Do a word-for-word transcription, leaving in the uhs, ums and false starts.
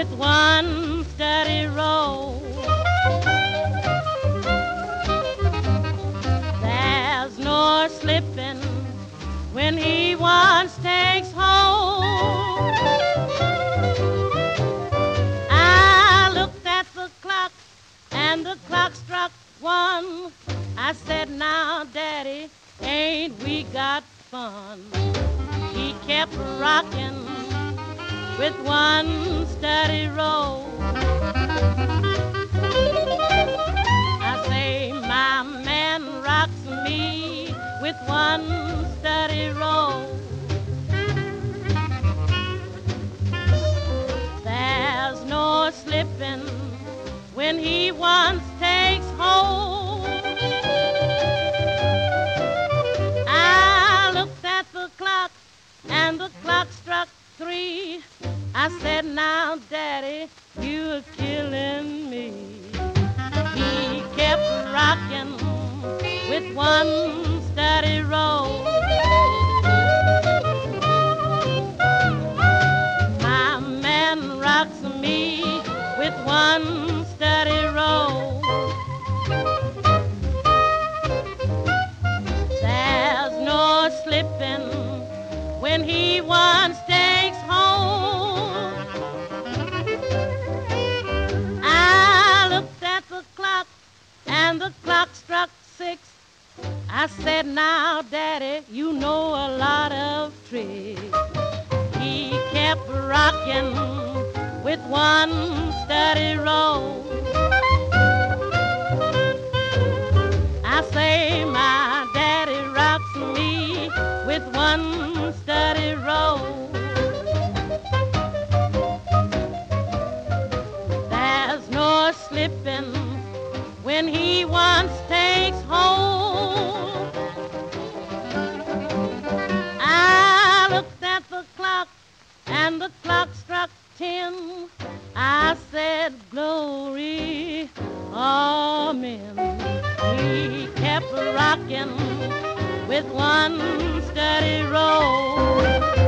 with one steady roll. There's no slipping when he once takes hold. I looked at the clock and the clock struck one. I said, now, Daddy, ain't we got fun? He kept rocking with one steady roll. I say, my man rocks me with one steady roll. There's no slipping when he once takes hold. I looked at the clock and the clock struck three. I said, now, Daddy, you're killing me. He kept rocking with one steady roll. My man rocks me with one steady roll. There's no slipping when he once takes hold. I looked at the clock and the clock struck six. I said, now, Daddy, you know a lot of tricks. He kept rocking with one steady roll. I say, my daddy rocks me with one steady roll. There's no slipping when he once takes hold. I looked at the clock and the clock struck ten. I said, glory, amen. He kept rocking with one steady roll.